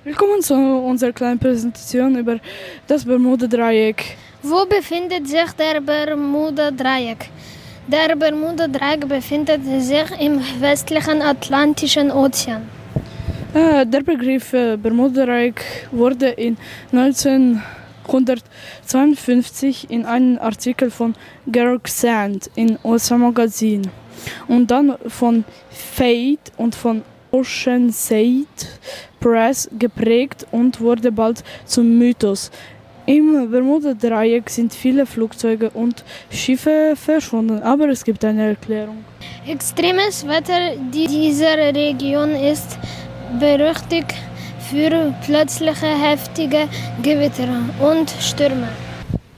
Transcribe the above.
Willkommen zu unserer kleinen Präsentation über das Bermuda-Dreieck. Wo befindet sich der Bermuda-Dreieck? Der Bermuda-Dreieck befindet sich im westlichen Atlantischen Ozean. Der Begriff Bermuda-Dreieck wurde in 1952 in einem Artikel von Georg Sand in USA Magazin und dann von Fate und von Oceanside Press geprägt und wurde bald zum Mythos. Im Bermuda-Dreieck sind viele Flugzeuge und Schiffe verschwunden, aber es gibt eine Erklärung. Extremes Wetter dieser Region ist berüchtigt für plötzliche heftige Gewitter und Stürme.